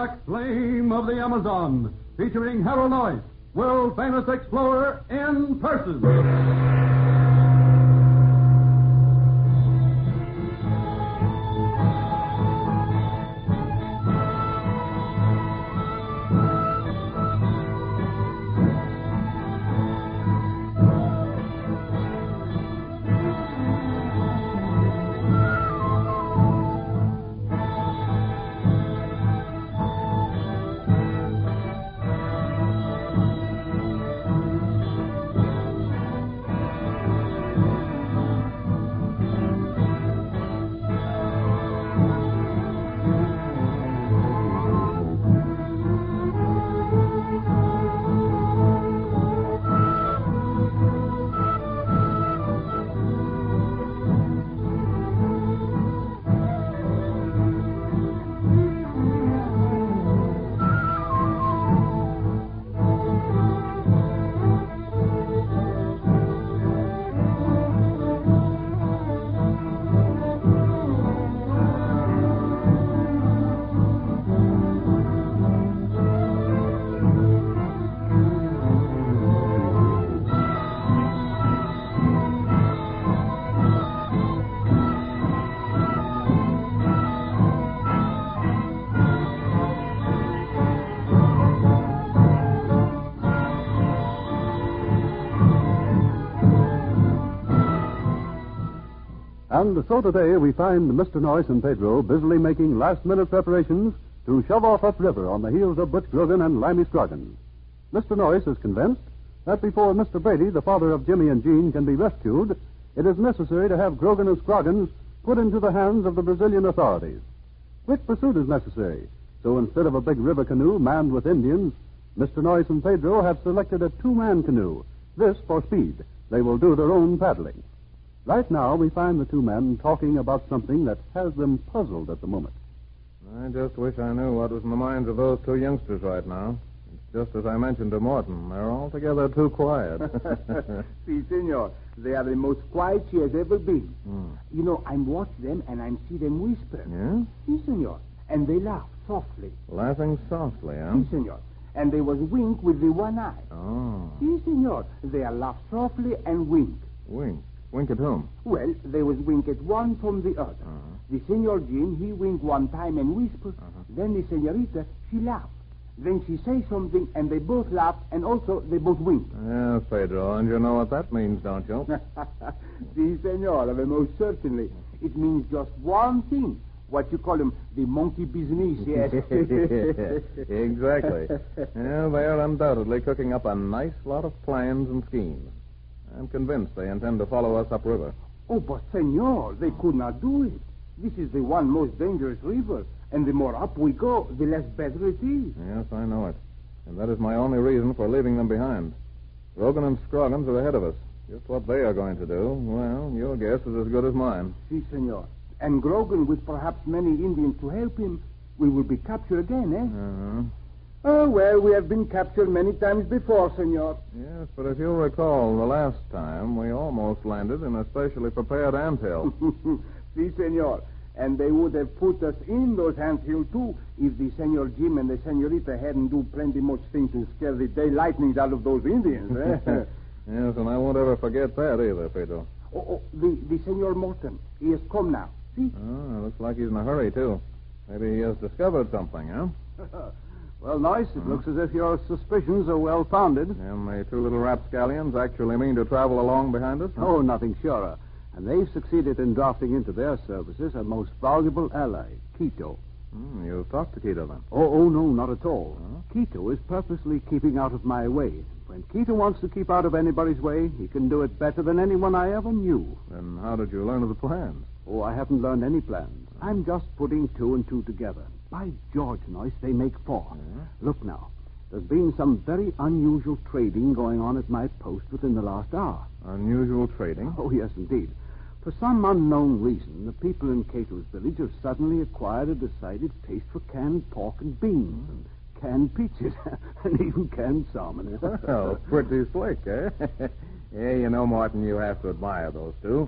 Black Flame of the Amazon, featuring Harold Noyce, world-famous explorer in person. And so today we find Mr. Noyce and Pedro busily making last-minute preparations to shove off upriver on the heels of Butch Grogan and Limey Scroggins. Mr. Noyce is convinced that before Mr. Brady, the father of Jimmy and Jean, can be rescued, it is necessary to have Grogan and Scroggins put into the hands of the Brazilian authorities. Quick pursuit is necessary, so instead of a big river canoe manned with Indians, Mr. Noyce and Pedro have selected a two-man canoe. This for speed. They will do their own paddling. Right now, we find the two men talking about something that has them puzzled at the moment. I just wish I knew what was in the minds of those two youngsters right now. It's just as I mentioned to Morton. They're altogether too quiet. Si, senor. They are the most quiet she has ever been. You know, I'm watching them and I see them whisper. Yeah? Si, senor. And they laugh softly. Laughing softly, huh? Si, senor. And they was wink with the one eye. Oh. Si, senor. They are laugh softly and wink. Wink? Wink at whom? Well, they was wink at one from the other. The Senor Jean, he wink one time and whisper. Then the Senorita, she laugh. Then she say something, and they both laugh, and also they both wink. Yes, Pedro, and you know what that means, don't you? Si, senor, most certainly. It means just one thing. What you call them, the monkey business, yes. Exactly. Yeah, they're undoubtedly cooking up a nice lot of plans and schemes. I'm convinced they intend to follow us upriver. Oh, but, senor, they could not do it. This is the one most dangerous river, and the more up we go, the less better it is. Yes, I know it. And that is my only reason for leaving them behind. Grogan and Scroggins are ahead of us. Just what they are going to do, well, your guess is as good as mine. Si, senor. And Grogan, with perhaps many Indians to help him, we will be captured again, eh? Oh, well, we have been captured many times before, senor. Yes, but if you'll recall, the last time we almost landed in a specially prepared anthill. Si, senor. And they would have put us in those anthills, too, if the Senor Jim and the Senorita hadn't do plenty much thing to scare the daylightnings out of those Indians, eh? Yes, and I won't ever forget that either, Pedro. The Senor Morton. He has come now. See? Oh, looks like he's in a hurry, too. Maybe he has discovered something, huh? Well, Noyce, it looks as if your suspicions are well-founded. And the two little rapscallions actually mean to travel along behind us? Huh? Oh, nothing surer. And they've succeeded in drafting into their services a most valuable ally, Quito. You've talked to Quito, then? Oh, no, not at all. Quito is purposely keeping out of my way. When Quito wants to keep out of anybody's way, he can do it better than anyone I ever knew. Then how did you learn of the plans? Oh, I haven't learned any plans. I'm just putting two and two together. By George, Noyce, they make four. Yeah? Look now. There's been some very unusual trading going on at my post within the last hour. Unusual trading? Oh, yes, indeed. For some unknown reason, the people in Cato's village have suddenly acquired a decided taste for canned pork and beans, and canned peaches, and even canned salmon. Well, pretty slick, eh? Yeah, you know, Martin, you have to admire those two.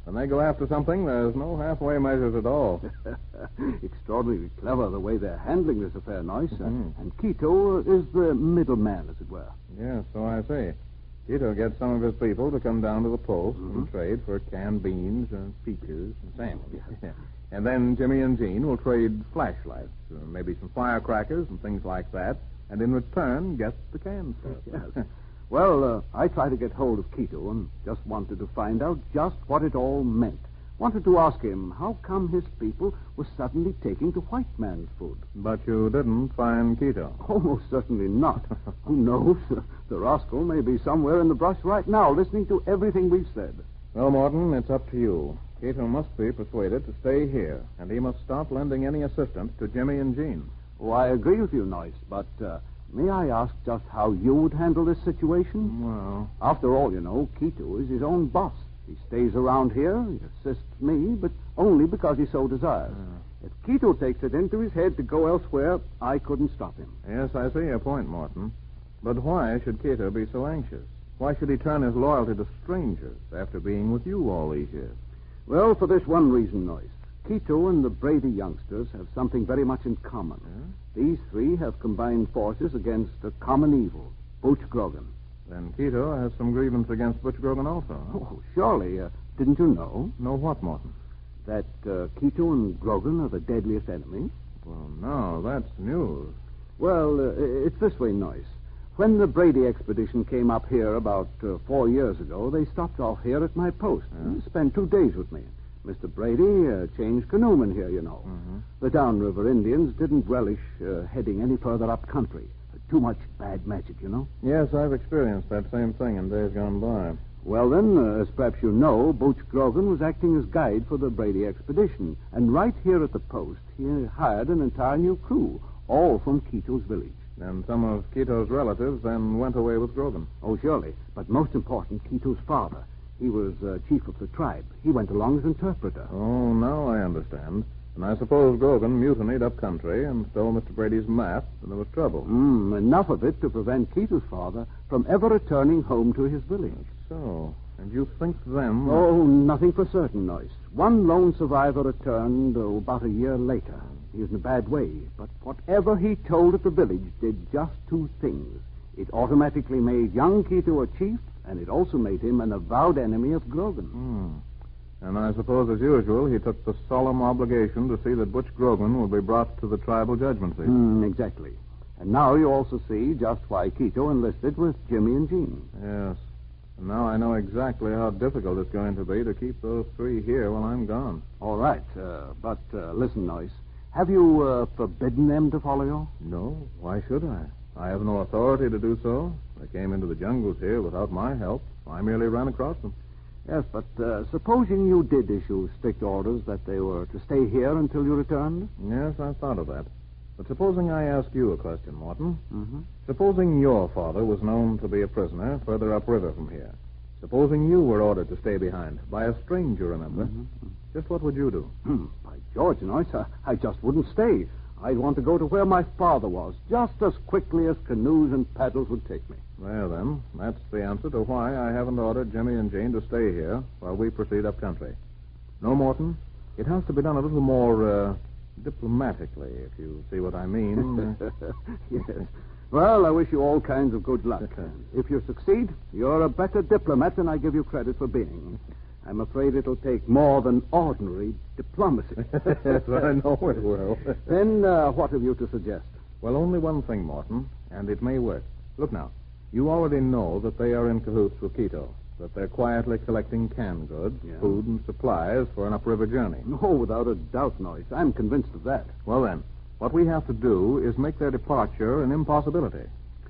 When they go after something, there's no halfway measures at all. Extraordinarily clever the way they're handling this affair, Noyce. And Quito is the middleman, as it were. Yes, so I see. Quito gets some of his people to come down to the post and trade for canned beans and peaches and sandwiches. And then Jimmy and Jean will trade flashlights, maybe some firecrackers and things like that, and in return get the canned stuff. Yes. Well, I tried to get hold of Quito and just wanted to find out just what it all meant. Wanted to ask him how come his people were suddenly taking to white man's food. But you didn't find Quito. Almost certainly not. Who knows? The rascal may be somewhere in the brush right now, listening to everything we've said. Well, Morton, it's up to you. Quito must be persuaded to stay here, and he must stop lending any assistance to Jimmy and Jean. Oh, I agree with you, Noyce, but may I ask just how you would handle this situation? Well, After all, you know, Quito is his own boss. He stays around here, he assists me, but only because he so desires. If Quito takes it into his head to go elsewhere, I couldn't stop him. yes, I see your point, Morton. But why should Quito be so anxious? Why should he turn his loyalty to strangers after being with you all these years? Well, for this one reason, Noyce. Quito and the Brady youngsters have something very much in common. These three have combined forces against a common evil, Butch Grogan. Then Quito has some grievance against Butch Grogan also. Huh? Oh, surely. Didn't you know Know what, Morton? that Quito and Grogan are the deadliest enemies? Well, no, that's news. Well, it's this way, Noyce. When the Brady expedition came up here about 4 years ago, they stopped off here at my post and spent 2 days with me. Mr. Brady changed canoemen here, you know. The downriver Indians didn't relish heading any further up country. Too much bad magic, you know. Yes, I've experienced that same thing in days gone by. Well, then, as perhaps you know, Butch Grogan was acting as guide for the Brady expedition. And right here at the post, he hired an entire new crew, all from Quito's village. And some of Quito's relatives then went away with Grogan. Oh, surely. But most important, Quito's father. He was chief of the tribe. He went along as interpreter. Oh, now I understand. And I suppose Grogan mutinied up country and stole Mr. Brady's map, and there was trouble. Enough of it to prevent Quito's father from ever returning home to his village. So, and you think then... Oh, nothing for certain, Noyce. One lone survivor returned about a year later. He was in a bad way, but whatever he told at the village did just 2 things. It automatically made young Quito a chief, and it also made him an avowed enemy of Grogan. And I suppose, as usual, he took the solemn obligation to see that Butch Grogan would be brought to the tribal judgment seat. Exactly. And now you also see just why Quito enlisted with Jimmy and Jean. Yes. And now I know exactly how difficult it's going to be to keep those 3 here while I'm gone. All right. But listen, Noyce. Have you forbidden them to follow you? No. Why should I? I have no authority to do so. They came into the jungles here without my help. I merely ran across them. Yes, but supposing you did issue strict orders that they were to stay here until you returned? Yes, I thought of that. But supposing I ask you a question, Morton. Supposing your father was known to be a prisoner further upriver from here. Supposing you were ordered to stay behind by a stranger, remember? Just what would you do? By George, Noyce, I just wouldn't stay. I'd want to go to where my father was, just as quickly as canoes and paddles would take me. Well, then, that's the answer to why I haven't ordered Jimmy and Jean to stay here while we proceed up country. No, Morton, it has to be done a little more diplomatically, if you see what I mean. Yes. Well, I wish you all kinds of good luck. If you succeed, you're a better diplomat than I give you credit for being. I'm afraid it'll take more than ordinary diplomacy. Yes, I know it will. Then what have you to suggest? Well, only one thing, Morton, and it may work. Look now. You already know that they are in cahoots with Quito, that they're quietly collecting canned goods, food, and supplies for an upriver journey. No, without a doubt, Noyce. I'm convinced of that. Well, then, what we have to do is make their departure an impossibility.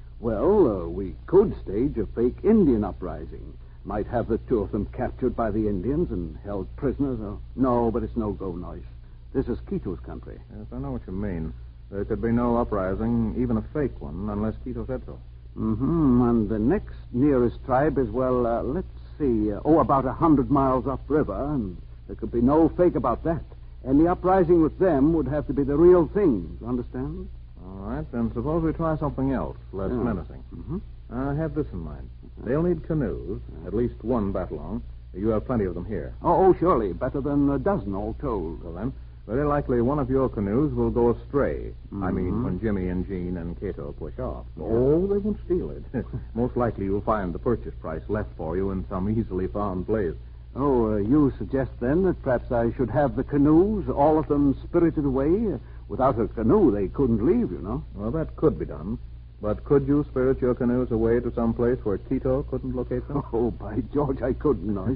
Well, we could stage a fake Indian uprising. Might have the 2 of them captured by the Indians and held prisoners. No, but it's no go, Noyce. This is Quito's country. Yes, I know what you mean. There could be no uprising, even a fake one, unless Quito said so. And the next nearest tribe is, well, let's see, about 100 miles upriver, and there could be no fake about that. Any uprising with them would have to be the real thing, you understand? All right, then suppose we try something else, less menacing. I have this in mind. They'll need canoes, at least one bat long, You have plenty of them here. Oh, surely. Better than a dozen all told. Well, then, very likely one of your canoes will go astray. I mean, when Jimmy and Jean and Cato push off. Oh, they won't steal it. Most likely you'll find the purchase price left for you in some easily found place. Oh, you suggest then that perhaps I should have the canoes, all of them spirited away? Without a canoe, they couldn't leave, you know. Well, that could be done. But could you spirit your canoes away to some place where Quito couldn't locate them? Oh, by George, I couldn't, Noyce.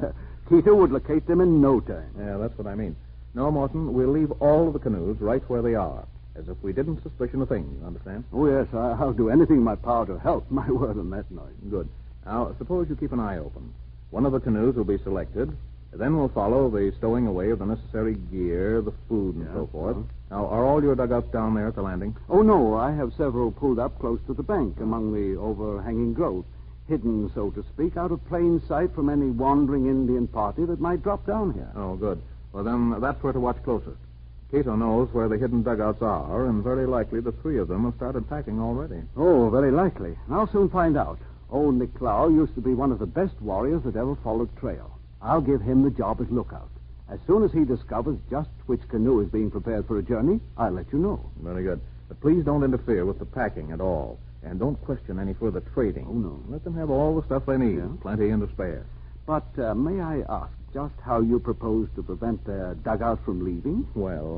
Quito would locate them in no time. Yeah, that's what I mean. No, Morton, we'll leave all of the canoes right where they are, as if we didn't suspicion a thing, you understand? Oh, yes, I'll do anything in my power to help. My word on that, Noyce. Good. Now, suppose you keep an eye open. One of the canoes will be selected. Then we'll follow the stowing away of the necessary gear, the food, and so forth. Now, are all your dugouts down there at the landing? Oh, no, I have several pulled up close to the bank among the overhanging growth, hidden, so to speak, out of plain sight from any wandering Indian party that might drop down here. Oh, good. Well, then, that's where to watch closest. Cato knows where the hidden dugouts are, and very likely the three of them have started packing already. Oh, very likely. I'll soon find out. Old Nick Clow used to be one of the best warriors that ever followed trail. I'll give him the job as lookout. As soon as he discovers just which canoe is being prepared for a journey, I'll let you know. Very good. But please don't interfere with the packing at all. And don't question any further trading. Oh, no. Let them have all the stuff they need. Yeah. Plenty and to spare. But may I ask just how you propose to prevent their dugout from leaving? Well,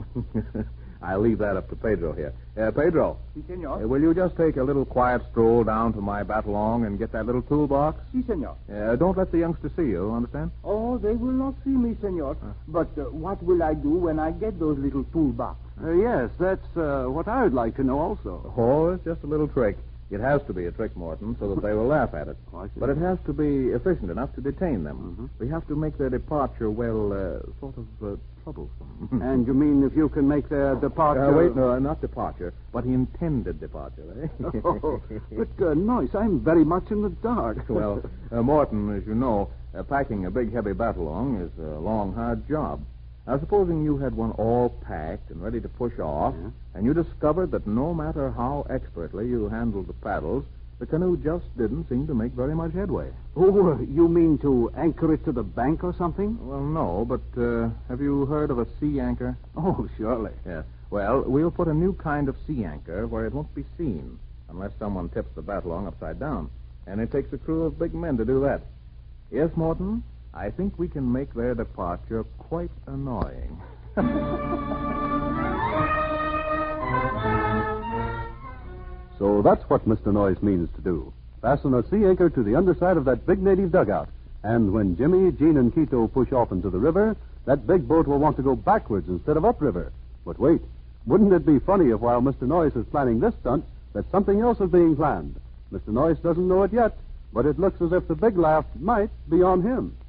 I'll leave that up to Pedro here. Pedro. Si, senor. Will you just take a little quiet stroll down to my batalong and get that little toolbox? Si, senor. Don't let the youngsters see you, understand? Oh, they will not see me, senor. But what will I do when I get those little toolbox? Yes, that's what I would like to know also. Oh, it's just a little trick. It has to be a trick, Morton, so that they will laugh at it. Oh, I see. But it has to be efficient enough to detain them. We have to make their departure, sort of troublesome. And you mean if you can make their departure... Wait, no, not departure, but intended departure, eh? Oh, but, Noyce, I'm very much in the dark. Well, Morton, as you know, packing a big, heavy batalong is a long, hard job. Now, supposing you had one all packed and ready to push off, and you discovered that no matter how expertly you handled the paddles, the canoe just didn't seem to make very much headway. Oh, you mean to anchor it to the bank or something? Well, no, but have you heard of a sea anchor? Oh, surely. Yeah. Well, we'll put a new kind of sea anchor where it won't be seen, unless someone tips the batalong upside down. And it takes a crew of big men to do that. Yes, Morton? I think we can make their departure quite annoying. So that's what Mr. Noyce means to do. Fasten a sea anchor to the underside of that big native dugout. And when Jimmy, Jean, and Quito push off into the river, that big boat will want to go backwards instead of upriver. But wait, wouldn't it be funny if while Mr. Noyce is planning this stunt, that something else is being planned? Mr. Noyce doesn't know it yet, but it looks as if the big laugh might be on him.